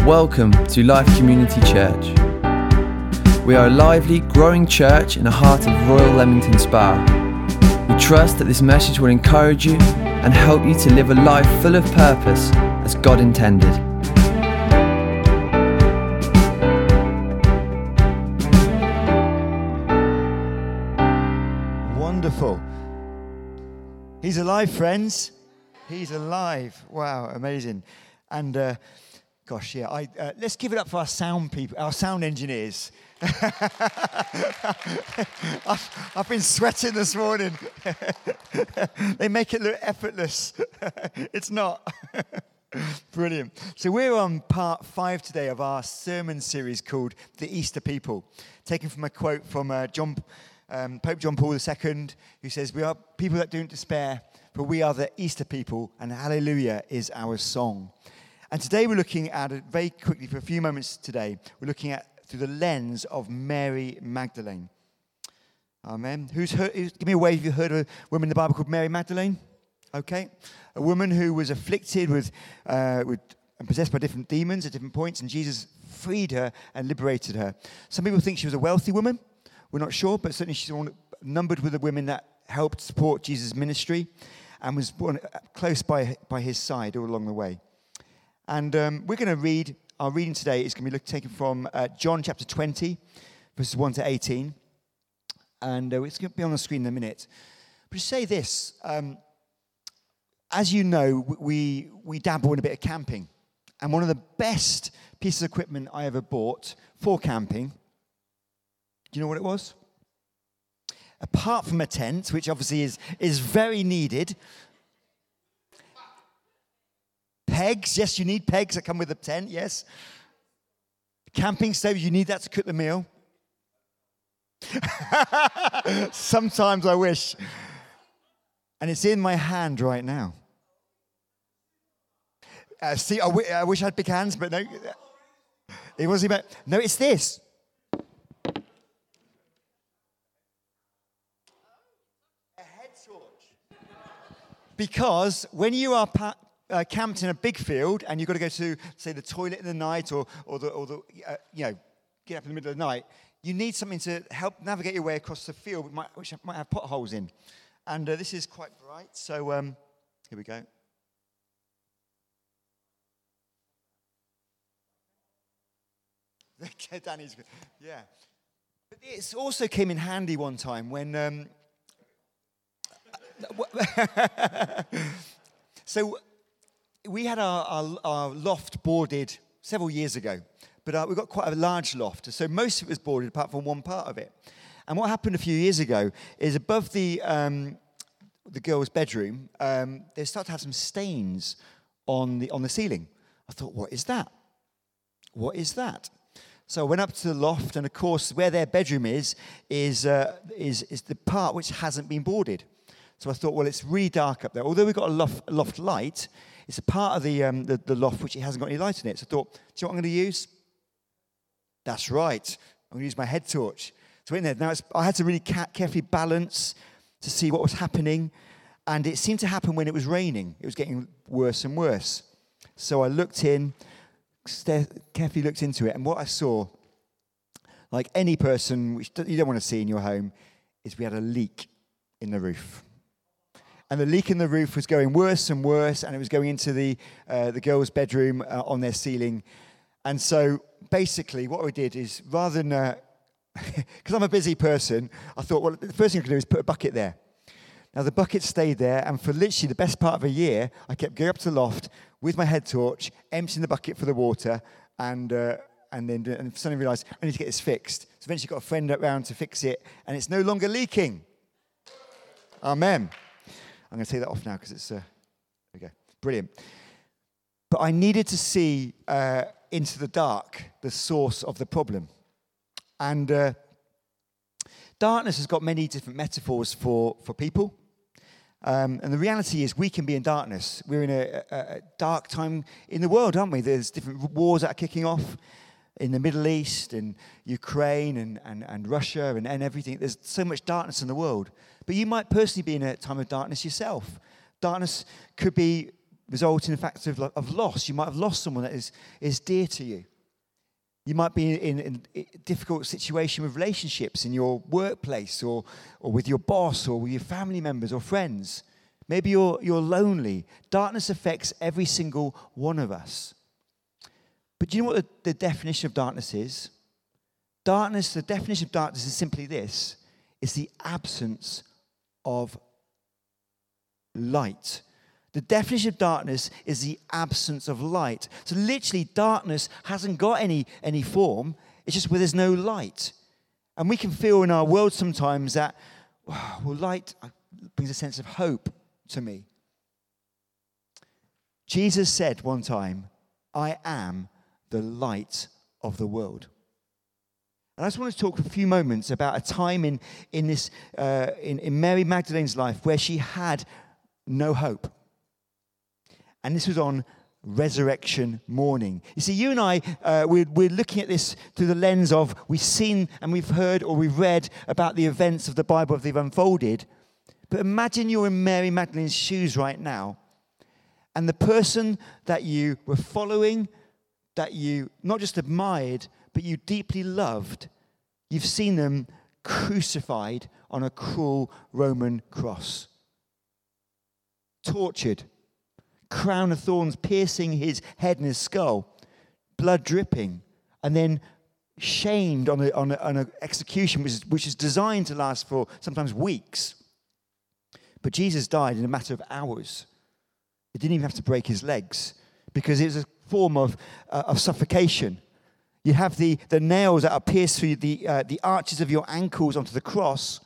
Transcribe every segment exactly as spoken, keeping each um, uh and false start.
Welcome to Life Community Church. We are a lively, growing church in the heart of Royal Leamington Spa. We trust that this message will encourage you and help you to live a life full of purpose as God intended. Wonderful. He's alive, friends. He's alive. Wow, amazing. And uh, gosh, yeah. I uh, let's give it up for our sound people, our sound engineers. I've, I've been sweating this morning. They make it look effortless. It's not. Brilliant. So we're on part five today of our sermon series called The Easter People, taken from a quote from uh, John, um, Pope John Paul the Second, who says, "We are people that don't despair, for we are the Easter people, and hallelujah is our song." And today we're looking at it very quickly for a few moments today. We're looking at through the lens of Mary Magdalene. Amen. Who's heard, who's, give me a wave if you've heard of a woman in the Bible called Mary Magdalene. Okay. A woman who was afflicted with, uh, with and possessed by different demons at different points, and Jesus freed her and liberated her. Some people think she was a wealthy woman. We're not sure, but certainly she's numbered with the women that helped support Jesus' ministry and was born close by, by his side all along the way. And um, we're going to read, our reading today is going to be look, taken from uh, John chapter twenty, verses one to eighteen. And uh, it's going to be on the screen in a minute. But to say this, um, as you know, we, we dabble in a bit of camping. And one of the best pieces of equipment I ever bought for camping, do you know what it was? Apart from a tent, which obviously is, is very needed. Pegs, yes, you need pegs that come with a tent, yes. Camping stove, you need that to cook the meal. Sometimes I wish. And it's in my hand right now. Uh, see, I, w- I wish I had big hands, but no. It wasn't about, no, it's this. A head torch. Because when you are pa- Uh, camped in a big field, and you've got to go to, say, the toilet in the night, or or the, or the uh, you know, get up in the middle of the night. You need something to help navigate your way across the field, which might, which might have potholes in. And uh, this is quite bright, so um, here we go. Danny's, yeah. But it also came in handy one time when. Um, so. We had our, our, our loft boarded several years ago, but uh, we got quite a large loft, so most of it was boarded apart from one part of it. And what happened a few years ago is above the um, the girls' bedroom, um, they started to have some stains on the on the ceiling. I thought, what is that? What is that? So I went up to the loft, and of course, where their bedroom is is uh, is is the part which hasn't been boarded. So I thought, well, it's really dark up there. Although we've got a loft, loft light, it's a part of the, um, the the loft which it hasn't got any light in it. So I thought, do you know what I'm going to use? That's right. I'm going to use my head torch. So in there, now it's, I had to really ca- carefully balance to see what was happening. And it seemed to happen when it was raining. It was getting worse and worse. So I looked in, st- carefully looked into it. And what I saw, like any person, which you don't want to see in your home, is we had a leak in the roof. And the leak in the roof was going worse and worse, and it was going into the uh, the girls' bedroom uh, on their ceiling. And so basically what we did is, rather than, because uh, I'm a busy person, I thought, well, the first thing I could do is put a bucket there. Now the bucket stayed there, and for literally the best part of a year, I kept going up to the loft with my head torch, emptying the bucket for the water, and uh, and then and suddenly realised, I need to get this fixed. So eventually got a friend around to fix it, and it's no longer leaking. Amen. I'm going to take that off now because it's, uh, there we go, brilliant. But I needed to see uh, into the dark the source of the problem. And uh, darkness has got many different metaphors for, for people. Um, and the reality is we can be in darkness. We're in a, a, a dark time in the world, aren't we? There's different wars that are kicking off in the Middle East and Ukraine and, and, and Russia and, and everything. There's so much darkness in the world. But you might personally be in a time of darkness yourself. Darkness could be result in a fact of, of loss. You might have lost someone that is, is dear to you. You might be in, in a difficult situation with relationships in your workplace or, or with your boss or with your family members or friends. Maybe you're, you're lonely. Darkness affects every single one of us. But do you know what the, the definition of darkness is? Darkness, the definition of darkness is simply this. It's the absence of light. The definition of darkness is the absence of light. So literally, darkness hasn't got any, any form. It's just where there's no light. And we can feel in our world sometimes that, well, light brings a sense of hope to me. Jesus said one time, I am the light of the world. And I just want to talk for a few moments about a time in, in, this, uh, in, in Mary Magdalene's life where she had no hope. And this was on resurrection morning. You see, you and I, uh, we're, we're looking at this through the lens of we've seen and we've heard or we've read about the events of the Bible as they've unfolded. But imagine you're in Mary Magdalene's shoes right now. And the person that you were following, that you not just admired, but you deeply loved, you've seen them crucified on a cruel Roman cross. Tortured. Crown of thorns piercing his head and his skull, blood dripping, and then shamed on, a, on, a, on an execution which is, which is designed to last for sometimes weeks. But Jesus died in a matter of hours. He didn't even have to break his legs because it was a form of, uh, of suffocation. You have the, the nails that are pierced through the, uh, the arches of your ankles onto the cross,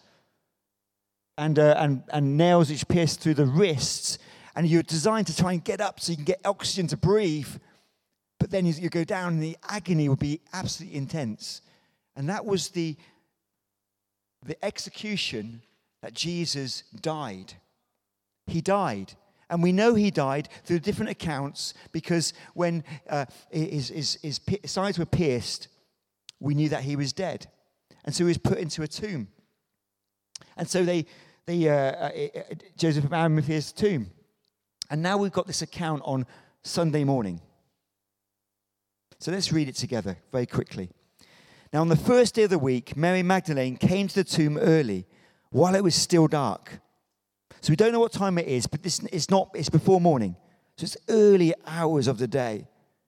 and, uh, and, and nails which pierce through the wrists. And you're designed to try and get up so you can get oxygen to breathe. But then you go down and the agony would be absolutely intense. And that was the, the execution that Jesus died. He died. And we know he died through different accounts because when uh, his, his, his sides were pierced, we knew that he was dead. And so he was put into a tomb. And so they, they uh, uh, Joseph of Arimathea's tomb. And now we've got this account on Sunday morning. So let's read it together very quickly. Now, on the first day of the week, Mary Magdalene came to the tomb early, while it was still dark. So we don't know what time it is, but this it's not. It's before morning. So it's early hours of the day.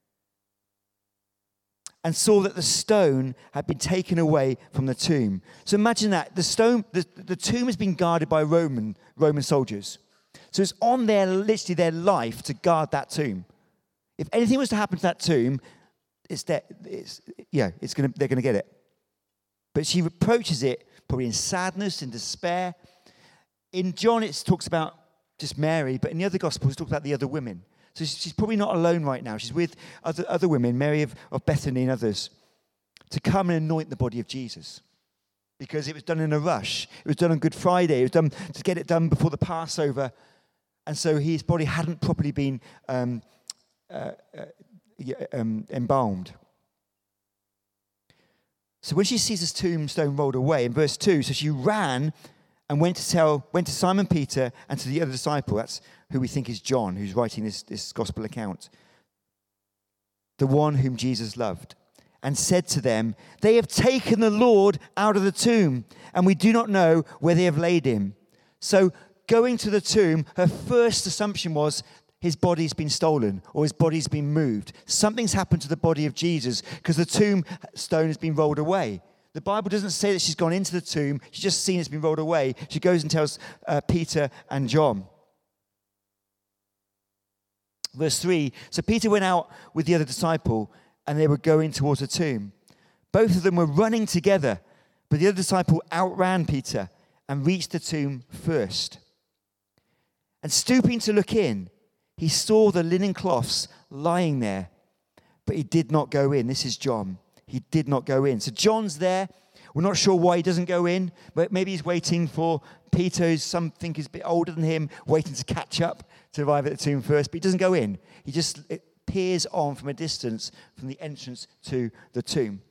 And saw that the stone had been taken away from the tomb. So imagine that the stone, the, the tomb has been guarded by Roman Roman soldiers. So it's on their, literally their life to guard that tomb. If anything was to happen to that tomb, it's that, it's, yeah, it's gonna, they're going to get it. But she approaches it probably in sadness and despair. In John, it talks about just Mary, but in the other Gospels, it talks about the other women. So she's probably not alone right now. She's with other, other women, Mary of, of Bethany and others, to come and anoint the body of Jesus. Because it was done in a rush. It was done on Good Friday. It was done to get it done before the Passover. And so his body hadn't properly been um, uh, uh, um, embalmed. So when she sees this tombstone rolled away, in verse two, so she ran and went to tell, went to Simon Peter and to the other disciple. That's who we think is John, who's writing this, this gospel account. The one whom Jesus loved. And said to them, they have taken the Lord out of the tomb, and we do not know where they have laid him. So going to the tomb, her first assumption was his body's been stolen or his body's been moved. Something's happened to the body of Jesus because the tombstone has been rolled away. The Bible doesn't say that she's gone into the tomb. She's just seen it's been rolled away. She goes and tells uh, Peter and John. Verse three, so Peter went out with the other disciple, and they were going towards the tomb. Both of them were running together, but the other disciple outran Peter and reached the tomb first. And stooping to look in, he saw the linen cloths lying there, but he did not go in. This is John. He did not go in. So John's there. We're not sure why he doesn't go in, but maybe he's waiting for Peter, who's something is a bit older than him, waiting to catch up to arrive at the tomb first, but he doesn't go in. He just peers on from a distance from the entrance to the tomb.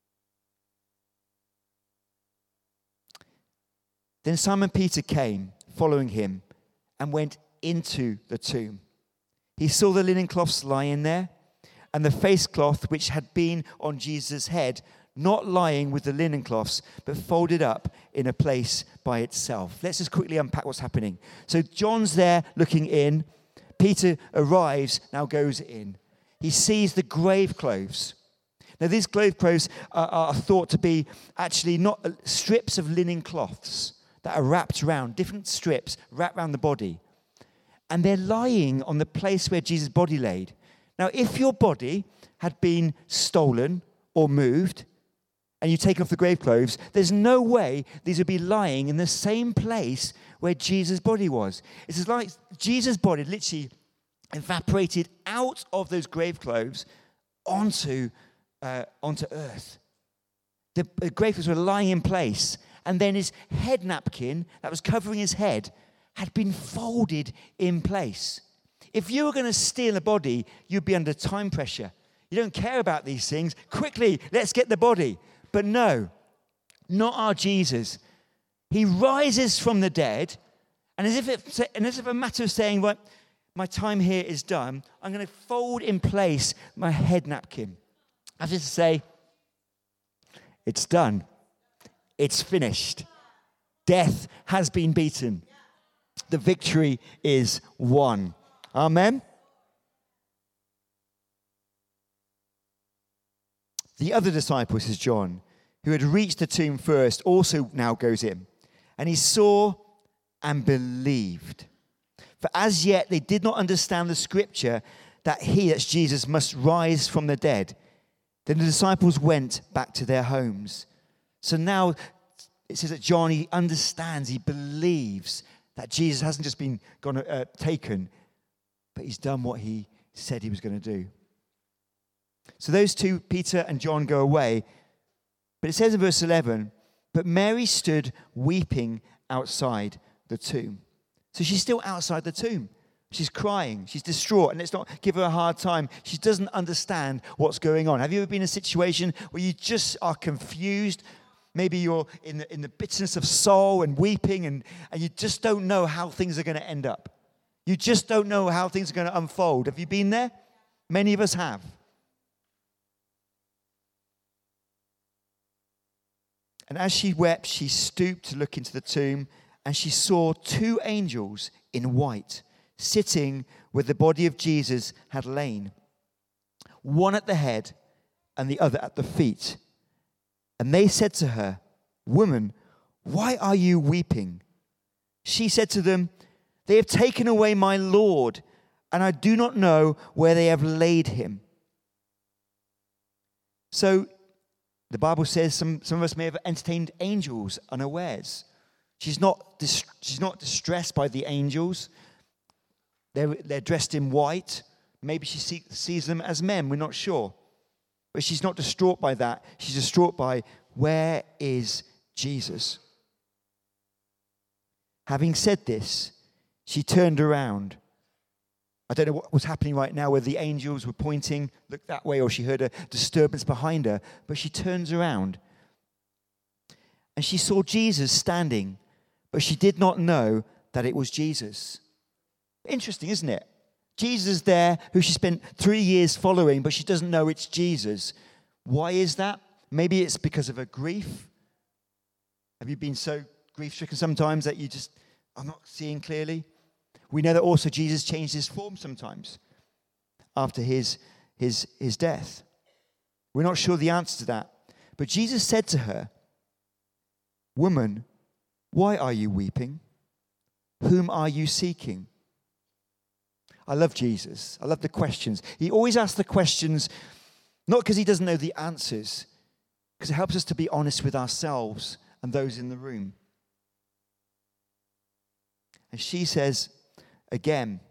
Then Simon Peter came, following him, and went into the tomb. he saw the linen cloths lying there, and the face cloth which had been on Jesus' head, not lying with the linen cloths, but folded up in a place by itself. Let's just quickly unpack what's happening. So John's there looking in. Peter arrives, now goes in. He sees the grave clothes. Now, these grave clothes are, are thought to be actually not strips of linen cloths that are wrapped around, different strips wrapped around the body. And they're lying on the place where Jesus' body laid. Now, if your body had been stolen or moved, and you take off the grave clothes, there's no way these would be lying in the same place where Jesus' body was. It's like Jesus' body literally evaporated out of those grave clothes onto, uh, onto earth. The, the grave clothes were lying in place, and then his head napkin that was covering his head had been folded in place. If you were going to steal a body, you'd be under time pressure. You don't care about these things. Quickly, let's get the body. But no, not our Jesus. He rises from the dead, and as if it's and as if a matter of saying, well, my time here is done, I'm going to fold in place my head napkin. As if to say, it's done. It's finished. Death has been beaten. The victory is won. Amen. The other disciple, this is John, who had reached the tomb first, also now goes in. And he saw and believed. For as yet they did not understand the scripture that he, that's Jesus, must rise from the dead. Then the disciples went back to their homes. So now it says that John, he understands, he believes that Jesus hasn't just been gone, uh, taken, but he's done what he said he was going to do. So those two, Peter and John, go away. But it says in verse eleven, but Mary stood weeping outside the tomb. So she's still outside the tomb. She's crying. She's distraught. And let's not give her a hard time. She doesn't understand what's going on. Have you ever been in a situation where you just are confused? Maybe you're in the, in the bitterness of soul and weeping, and, and you just don't know how things are going to end up. You just don't know how things are going to unfold. Have you been there? Many of us have. And as she wept, she stooped to look into the tomb, and she saw two angels in white, sitting where the body of Jesus had lain, one at the head and the other at the feet. And they said to her, "Woman, why are you weeping?" She said to them, "They have taken away my Lord, and I do not know where they have laid him." So the Bible says some, some of us may have entertained angels unawares. She's not, dis- she's not distressed by the angels. They're, they're dressed in white. Maybe she see, sees them as men. We're not sure. But she's not distraught by that. She's distraught by, where is Jesus? Having said this, she turned around. I don't know what was happening right now, whether the angels were pointing, look that way, or she heard a disturbance behind her. But she turns around. And she saw Jesus standing, but she did not know that it was Jesus. Interesting, isn't it? Jesus there, who she spent three years following, but she doesn't know it's Jesus. Why is that? Maybe it's because of her grief. Have you been so grief-stricken sometimes that you just are not seeing clearly? We know that also Jesus changed his form sometimes after his, his, his death. We're not sure the answer to that. But Jesus said to her, "Woman, why are you weeping? Whom are you seeking?" I love Jesus. I love the questions. He always asks the questions, not because he doesn't know the answers, because it helps us to be honest with ourselves and those in the room. And she says, again,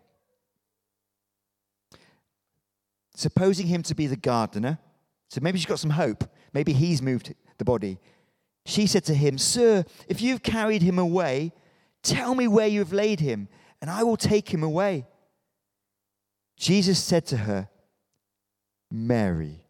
supposing him to be the gardener, so maybe she's got some hope. Maybe he's moved the body. She said to him, "Sir, if you've carried him away, tell me where you have laid him, and I will take him away." Jesus said to her, "Mary."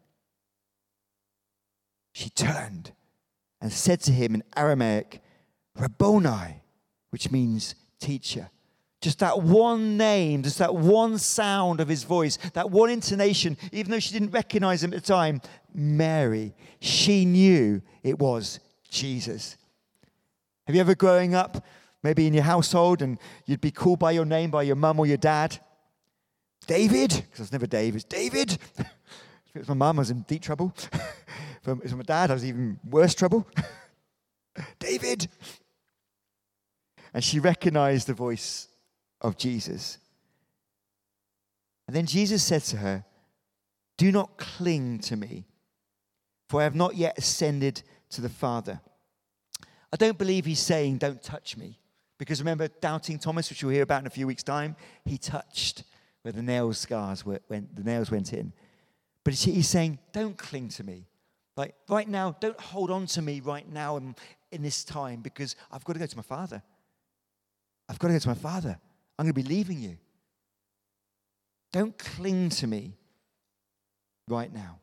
She turned and said to him in Aramaic, "Rabboni," which means teacher. Just that one name, just that one sound of his voice, that one intonation, even though she didn't recognize him at the time, Mary, she knew it was Jesus. Have you ever growing up, maybe in your household, and you'd be called by your name by your mum or your dad? David, because I was never Dave, it's David. If it was my mum, I was in deep trouble. If it was my dad, I was even worse trouble. David. And she recognized the voice of Jesus. And then Jesus said to her, do not cling to me, for I have not yet ascended to the Father. I don't believe he's saying, don't touch me. Because remember, doubting Thomas, which we'll hear about in a few weeks' time, he touched where the nail scars were, when the nails went in. But he's saying, don't cling to me. Like right now, don't hold on to me right now in, in this time, because I've got to go to my Father. I've got to go to my Father. I'm going to be leaving you. Don't cling to me right now.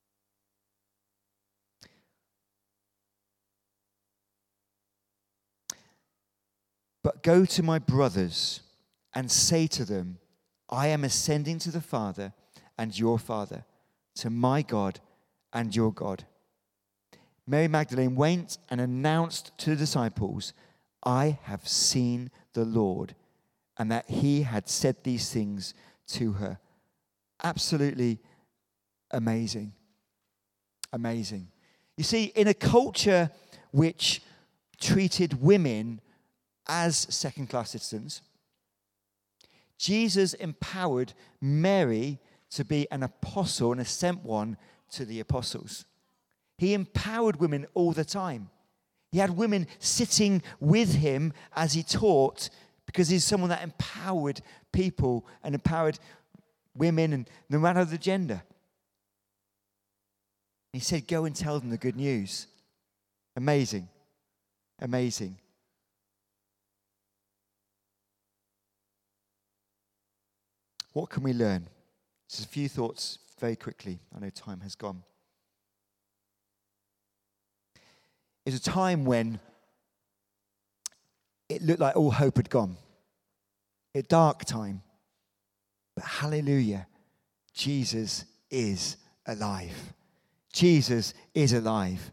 But go to my brothers and say to them, I am ascending to the Father and your Father, to my God and your God. Mary Magdalene went and announced to the disciples, I have seen the Lord, and that he had said these things to her. Absolutely amazing. Amazing. You see, in a culture which treated women as second-class citizens, Jesus empowered Mary to be an apostle and a sent one to the apostles. He empowered women all the time. He had women sitting with him as he taught, because he's someone that empowered people and empowered women, and no matter the gender. He said, go and tell them the good news. Amazing. Amazing. What can we learn? Just a few thoughts very quickly. I know time has gone. It was a time when it looked like all hope had gone. A dark time. But hallelujah, Jesus is alive. Jesus is alive.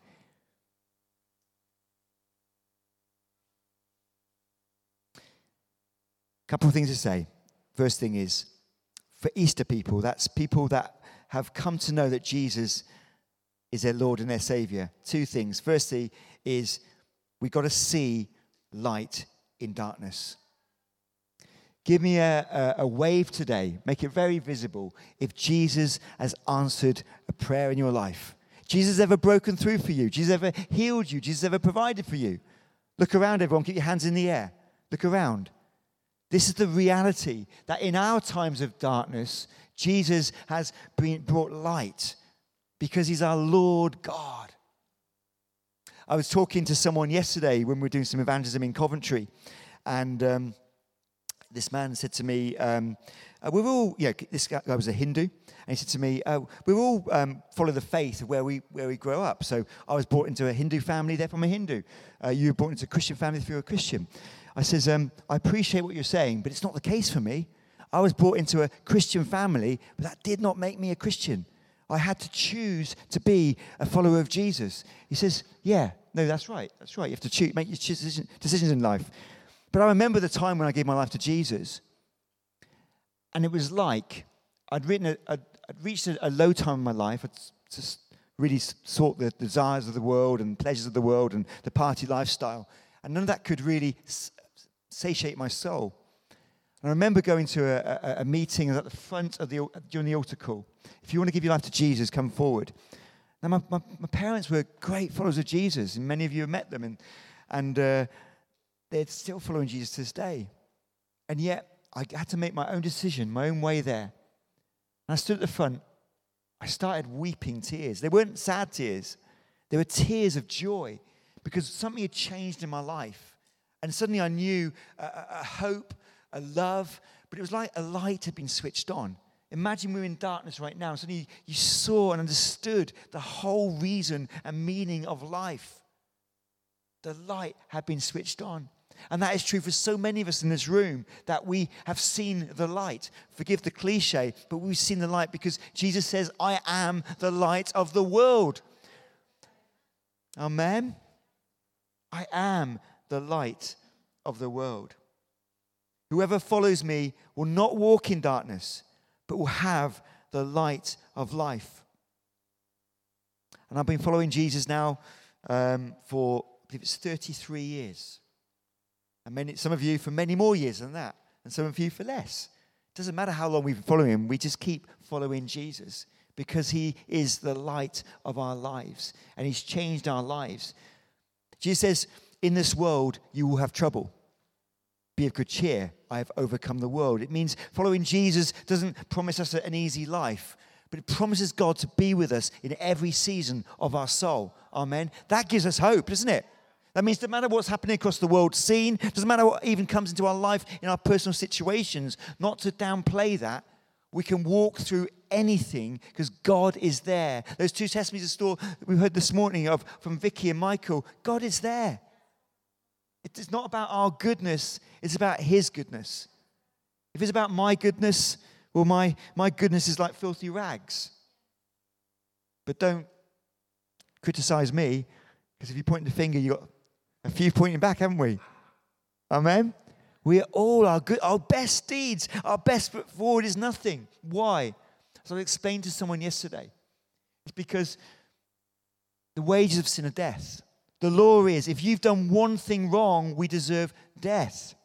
A couple of things to say. First thing is, for Easter people, that's people that have come to know that Jesus is their Lord and their Savior. Two things. Firstly is we've got to see light in darkness. Give me a, a, a wave today. Make it very visible if Jesus has answered a prayer in your life. Jesus ever broken through for you? Jesus ever healed you? Jesus ever provided for you? Look around, everyone. Keep your hands in the air. Look around. This is the reality that in our times of darkness, Jesus has been brought light because he's our Lord God. I was talking to someone yesterday when we were doing some evangelism in Coventry, and um, this man said to me, um, uh, we're all, yeah, this guy was a Hindu, and he said to me, uh, we all um, follow the faith of where we where we grow up. So I was brought into a Hindu family, therefore I'm a Hindu. Uh, you were brought into a Christian family, if you're a Christian. I says, um, I appreciate what you're saying, but it's not the case for me. I was brought into a Christian family, but that did not make me a Christian. I had to choose to be a follower of Jesus. He says, yeah, no, that's right. That's right. You have to choose, make your decision, decisions in life. But I remember the time when I gave my life to Jesus, and it was like I'd, written a, I'd, I'd reached a, a low time in my life. I'd just really sought the desires of the world and pleasures of the world and the party lifestyle, and none of that could really satiate my soul. And I remember going to a, a, a meeting at the front of the during the altar call. If you want to give your life to Jesus, come forward. Now, my, my, my parents were great followers of Jesus, and many of you have met them, and and uh, they're still following Jesus to this day. And yet, I had to make my own decision, my own way there. And I stood at the front. I started weeping tears. They weren't sad tears. They were tears of joy, because something had changed in my life. And suddenly I knew a, a hope, a love, but it was like a light had been switched on. Imagine we're in darkness right now. Suddenly you saw and understood the whole reason and meaning of life. The light had been switched on. And that is true for so many of us in this room, that we have seen the light. Forgive the cliche, but we've seen the light because Jesus says, I am the light of the world. Amen? I am the light of the world. Whoever follows me will not walk in darkness, but will have the light of life. And I've been following Jesus now um, for, I believe it's thirty-three years. And many, some of you for many more years than that, and some of you for less. It doesn't matter how long we've been following him, we just keep following Jesus because he is the light of our lives, and he's changed our lives. Jesus says, in this world you will have trouble. Be of good cheer, I have overcome the world. It means following Jesus doesn't promise us an easy life, but it promises God to be with us in every season of our soul. Amen. That gives us hope, doesn't it? That means no matter what's happening across the world scene, doesn't matter what even comes into our life in our personal situations, not to downplay that, we can walk through anything because God is there. Those two testimonies of store that we heard this morning of from Vicky and Michael, God is there. It's not about our goodness, it's about his goodness. If it's about my goodness, well, my, my goodness is like filthy rags. But don't criticize me, because if you point the finger, you've got a few pointing back, haven't we? Amen? We are all our good, our best deeds, our best foot forward is nothing. Why? As I explained to someone yesterday, it's because the wages of sin are death. The law is, if you've done one thing wrong, we deserve death.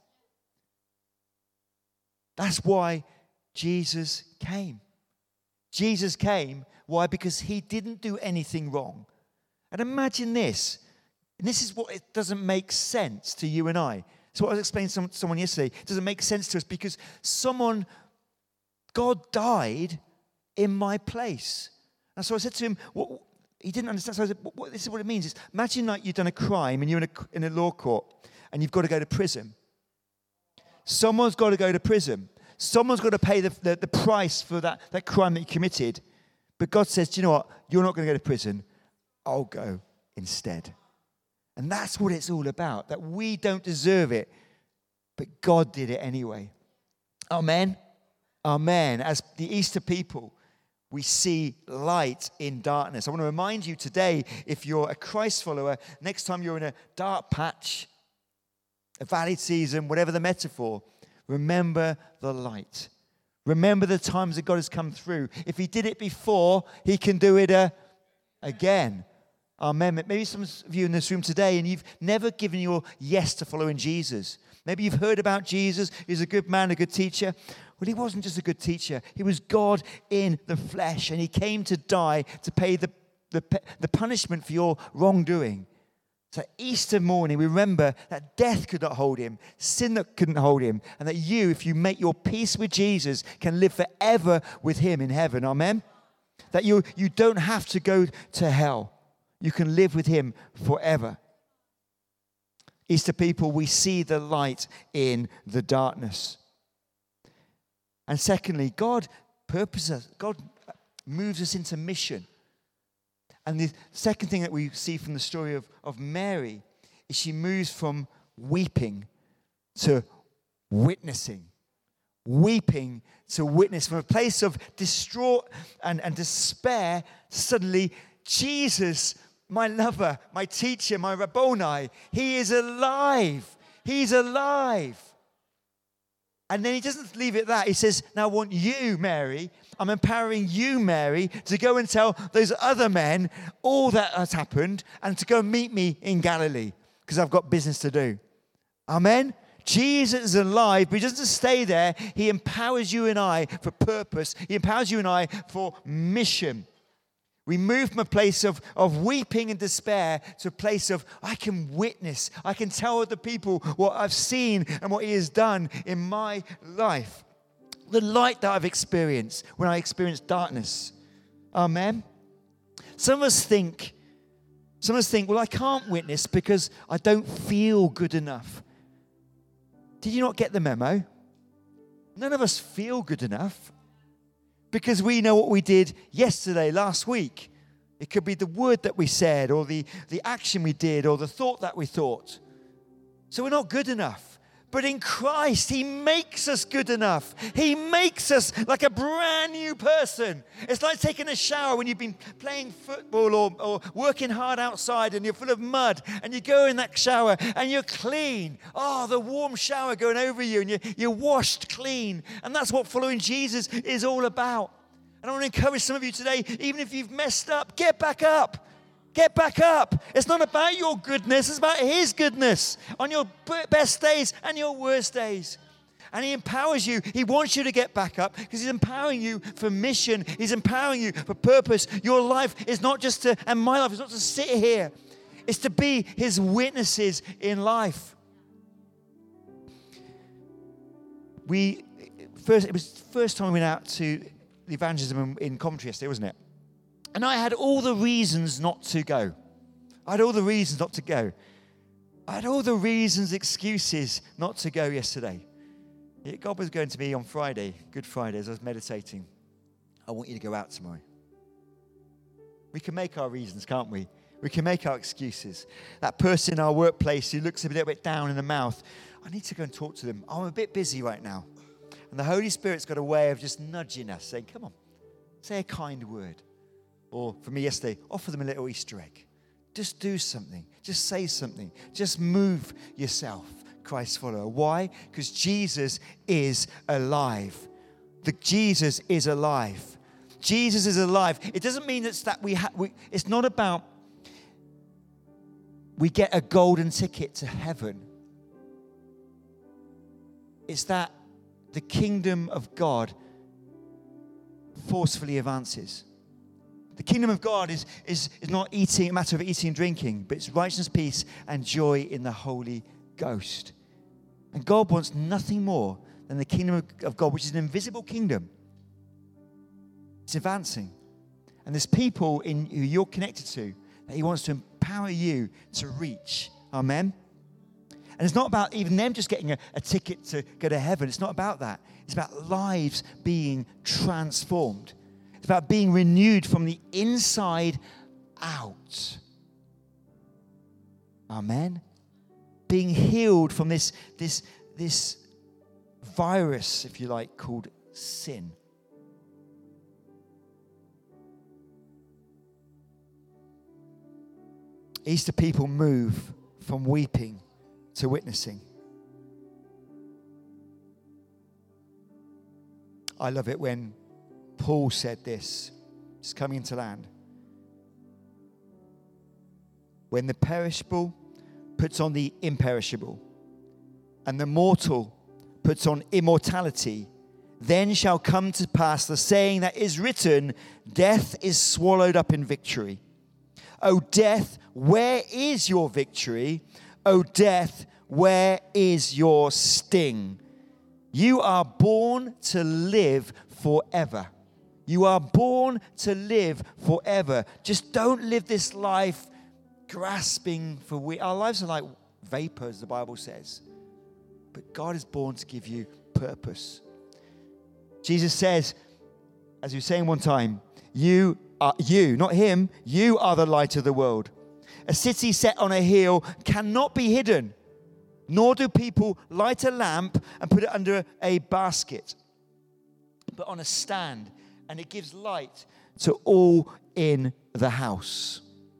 That's why Jesus came. Jesus came. Why? Because he didn't do anything wrong. And imagine this. And this is what it doesn't make sense to you and I. So what I was explaining to someone yesterday, it doesn't make sense to us because someone, God died in my place. And so I said to him, what, he didn't understand. So I said, what, this is what it means. It's, imagine like you've done a crime and you're in a, in a law court and you've got to go to prison. Someone's got to go to prison. Someone's got to pay the, the, the price for that, that crime that you committed. But God says, do you know what? You're not going to go to prison. I'll go instead. And that's what it's all about, that we don't deserve it, but God did it anyway. Amen? Amen. As the Easter people, we see light in darkness. I want to remind you today, if you're a Christ follower, next time you're in a dark patch, a valley season, whatever the metaphor, remember the light. Remember the times that God has come through. If he did it before, he can do it uh, again. Amen. Maybe some of you in this room today and you've never given your yes to following Jesus. Maybe you've heard about Jesus. He's a good man, a good teacher. Well, he wasn't just a good teacher. He was God in the flesh, and he came to die to pay the, the, the punishment for your wrongdoing. So Easter morning, we remember that death could not hold him, sin that couldn't hold him, and that you, if you make your peace with Jesus, can live forever with him in heaven. Amen? That you, you don't have to go to hell. You can live with him forever. Easter people, we see the light in the darkness. And secondly, God purposes, God moves us into mission. And the second thing that we see from the story of, of Mary is she moves from weeping to witnessing. Weeping to witness. From a place of distraught and, and despair, suddenly Jesus, my lover, my teacher, my Rabboni, he is alive. He's alive. And then he doesn't leave it at that. He says, now I want you, Mary, I'm empowering you, Mary, to go and tell those other men all that has happened and to go meet me in Galilee because I've got business to do. Amen? Jesus is alive, but he doesn't just stay there. He empowers you and I for purpose. He empowers you and I for mission. We move from a place of, of weeping and despair to a place of, I can witness. I can tell other people what I've seen and what he has done in my life. The light that I've experienced when I experienced darkness. Amen? Some of us think, some of us think, well, I can't witness because I don't feel good enough. Did you not get the memo? None of us feel good enough. Because we know what we did yesterday, last week. It could be the word that we said, or the, the action we did, or the thought that we thought. So we're not good enough. But in Christ, he makes us good enough. He makes us like a brand new person. It's like taking a shower when you've been playing football or, or working hard outside and you're full of mud and you go in that shower and you're clean. Oh, the warm shower going over you and you're, you're washed clean. And that's what following Jesus is all about. And I want to encourage some of you today, even if you've messed up, get back up. Get back up. It's not about your goodness. It's about his goodness on your best days and your worst days. And he empowers you. He wants you to get back up because he's empowering you for mission. He's empowering you for purpose. Your life is not just to, and my life is not to sit here. It's to be his witnesses in life. We, first, it was the first time we went out to the evangelism in Coventry yesterday, wasn't it? And I had all the reasons not to go. I had all the reasons not to go. I had all the reasons, excuses not to go yesterday. Yet God was going to me on Friday, Good Friday, as I was meditating. I want you to go out tomorrow. We can make our reasons, can't we? We can make our excuses. That person in our workplace who looks a little bit down in the mouth, I need to go and talk to them. I'm a bit busy right now. And the Holy Spirit's got a way of just nudging us, saying, come on, say a kind word. Or for me yesterday, offer them a little Easter egg. Just do something. Just say something. Just move yourself, Christ's follower. Why? Because Jesus is alive. The Jesus is alive. Jesus is alive. It doesn't mean it's that we have. It's not about we get a golden ticket to heaven. It's that the kingdom of God forcefully advances. The kingdom of God is, is, is not eating, a matter of eating and drinking, but it's righteousness, peace, and joy in the Holy Ghost. And God wants nothing more than the kingdom of God, which is an invisible kingdom. It's advancing. And there's people in who you're connected to that he wants to empower you to reach. Amen? And it's not about even them just getting a, a ticket to go to heaven. It's not about that. It's about lives being transformed. It's about being renewed from the inside out. Amen. Being healed from this, this, this virus, if you like, called sin. Easter people move from weeping to witnessing. I love it when Paul said this, just coming into land. When the perishable puts on the imperishable, and the mortal puts on immortality, then shall come to pass the saying that is written, death is swallowed up in victory. O death, where is your victory? O death, where is your sting? You are born to live forever. You are born to live forever. Just don't live this life grasping for we. Our lives are like vapors, the Bible says. But God is born to give you purpose. Jesus says, as he was saying one time, you are you, not him, you are the light of the world. A city set on a hill cannot be hidden, nor do people light a lamp and put it under a basket, but on a stand, and it gives light to all in the house.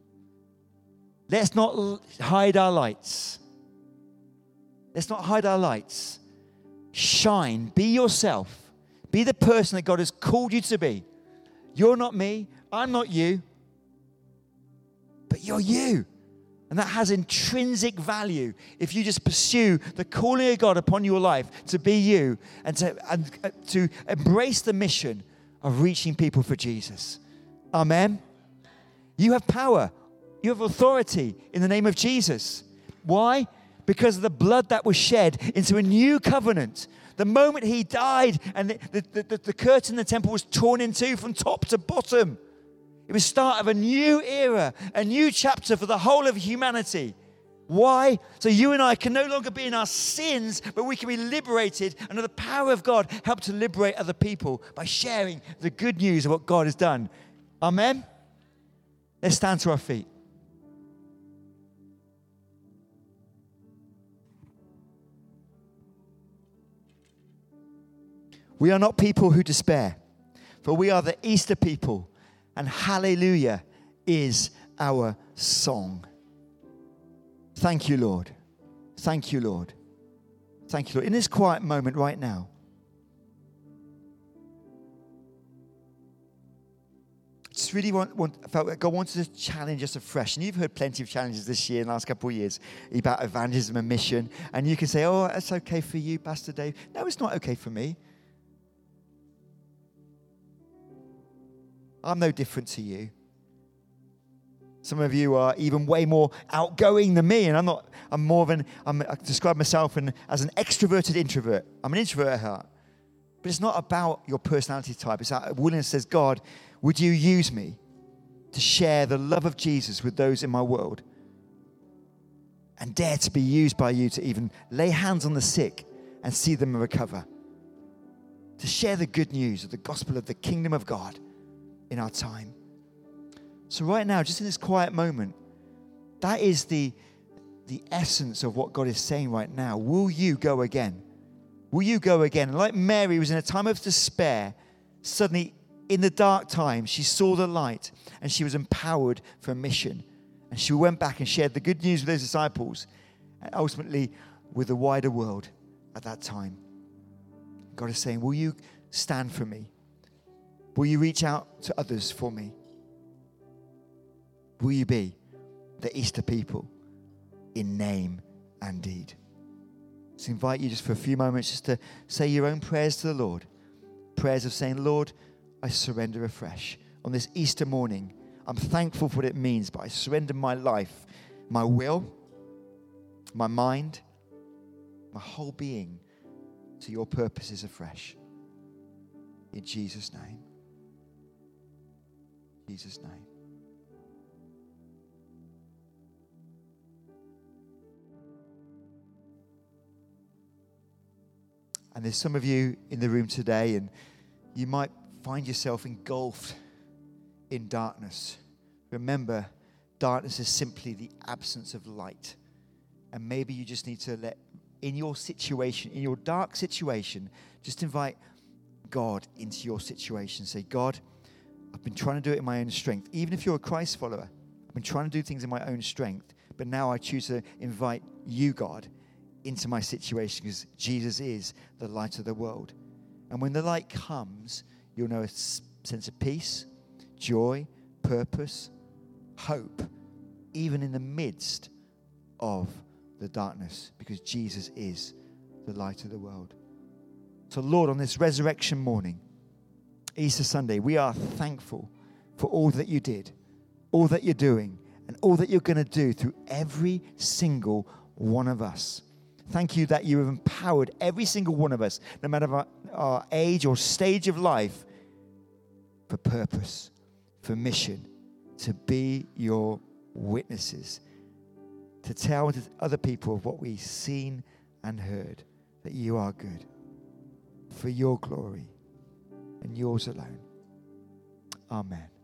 Let's not hide our lights. Let's not hide our lights. Shine. Be yourself. Be the person that God has called you to be. You're not me. I'm not you. But you're you. And that has intrinsic value if you just pursue the calling of God upon your life to be you and to, and, uh, to embrace the mission of reaching people for Jesus. Amen. You have power. You have authority in the name of Jesus. Why? Because of the blood that was shed into a new covenant. The moment he died and the, the, the, the curtain in the temple was torn in two from top to bottom. It was the start of a new era, a new chapter for the whole of humanity. Why? So you and I can no longer be in our sins, but we can be liberated under the power of God, help to liberate other people by sharing the good news of what God has done. Amen? Let's stand to our feet. We are not people who despair, for we are the Easter people, and hallelujah is our song. Thank you, Lord. Thank you, Lord. Thank you, Lord. In this quiet moment right now, I just really want, want, I felt that God wanted to challenge us afresh. And you've heard plenty of challenges this year, in the last couple of years, about evangelism and mission. And you can say, oh, that's okay for you, Pastor Dave. No, it's not okay for me. I'm no different to you. Some of you are even way more outgoing than me, and I'm not. I'm more of an. I'm, I describe myself in, as an extroverted introvert. I'm an introvert at heart, but it's not about your personality type. It's that willingness says, God, would you use me to share the love of Jesus with those in my world, and dare to be used by you to even lay hands on the sick and see them recover, to share the good news of the gospel of the kingdom of God in our time. So right now, just in this quiet moment, that is the, the essence of what God is saying right now. Will you go again? Will you go again? And like Mary was in a time of despair, suddenly in the dark time, she saw the light and she was empowered for a mission. And she went back and shared the good news with those disciples and ultimately with the wider world at that time. God is saying, will you stand for me? Will you reach out to others for me? Will you be the Easter people in name and deed? So I invite you just for a few moments just to say your own prayers to the Lord. Prayers of saying, Lord, I surrender afresh. On this Easter morning, I'm thankful for what it means, but I surrender my life, my will, my mind, my whole being to your purposes afresh. In Jesus' name. In Jesus' name. And there's some of you in the room today, and you might find yourself engulfed in darkness. Remember, darkness is simply the absence of light. And maybe you just need to let, in your situation, in your dark situation, just invite God into your situation. Say, God, I've been trying to do it in my own strength. Even if you're a Christ follower, I've been trying to do things in my own strength. But now I choose to invite you, God, into my situation, because Jesus is the light of the world. And when the light comes, you'll know a sense of peace, joy, purpose, hope, even in the midst of the darkness, because Jesus is the light of the world. So Lord, on this resurrection morning, Easter Sunday, we are thankful for all that you did, all that you're doing, and all that you're going to do through every single one of us. Thank you that you have empowered every single one of us, no matter our, our age or stage of life, for purpose, for mission, to be your witnesses, to tell to other people of what we've seen and heard, that you are good, for your glory and yours alone. Amen.